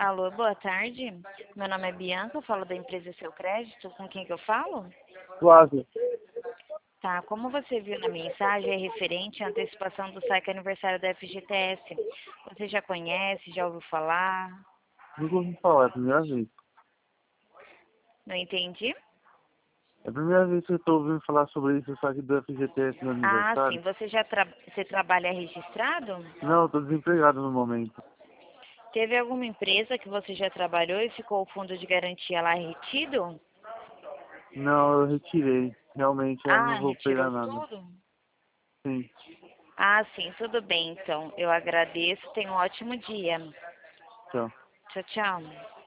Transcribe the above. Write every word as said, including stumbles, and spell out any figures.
Alô, boa tarde. Meu nome é Bianca, eu falo da empresa Seu Crédito. Com quem que eu falo? Flávio. Tá, como você viu na mensagem, é referente à antecipação do saque aniversário da F G T S. Você já conhece, já ouviu falar? Nunca ouvi falar, é a primeira vez. Não entendi? É a primeira vez que eu estou ouvindo falar sobre isso, só que do F G T S no Ah, sim. aniversário. Você já tra... você trabalha registrado? Não, eu estou desempregado no momento. Teve alguma empresa que você já trabalhou e ficou o fundo de garantia lá retido? Não, eu retirei. Realmente, eu não Ah, vou pegar retirou nada. tudo? Sim, Ah, sim, tudo bem, então. Eu agradeço. Tenha um ótimo dia. tchau. Tchau, tchau.